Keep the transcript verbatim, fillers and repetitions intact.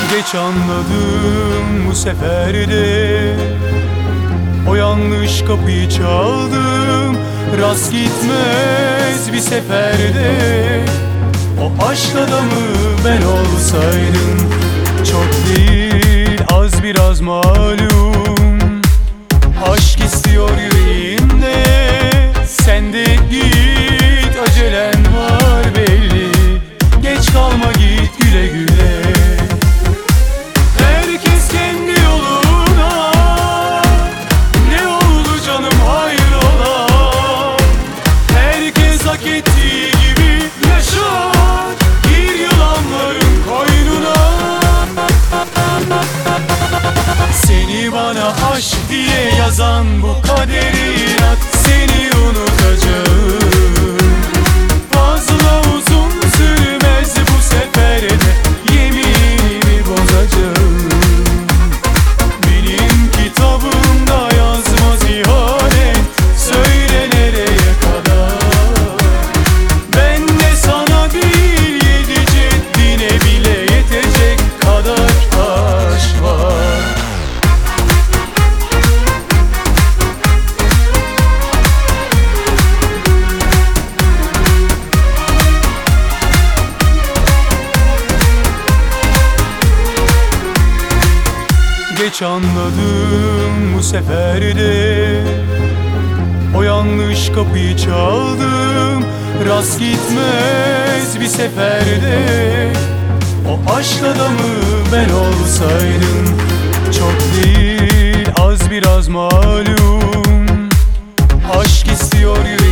Geç anladım bu sefer de, o yanlış kapıyı çaldım. Rast gitmez bir seferde, o aşk adamı ben olsaydım. Çok değil az biraz malum, aşk istiyor yüreğimde. Sen de git, acelen var belli. Geç kalma, git güle güle. Herkes kendi yoluna, ne oldu canım hayrola? Herkes hak ettiği gibi yaşar, gir yılanların koynuna. Seni bana aşk diye yazan bu kaderi inat, seni unutacağım. Fazla uzun sürmez bu sefer de, yeminimi bozacağım. Benim kitabımda yazmaz ihanet, söyle nereye kadar? Ben de sana değil, yedi ceddine bile yetecek kadar aşk var. Geç anladım bu sefer de, o yanlış kapıyı çaldım. Rast gitmez bir seferde, o aşk adamı ben olsaydım. Çok değil az biraz malum, aşk istiyor yüreğim.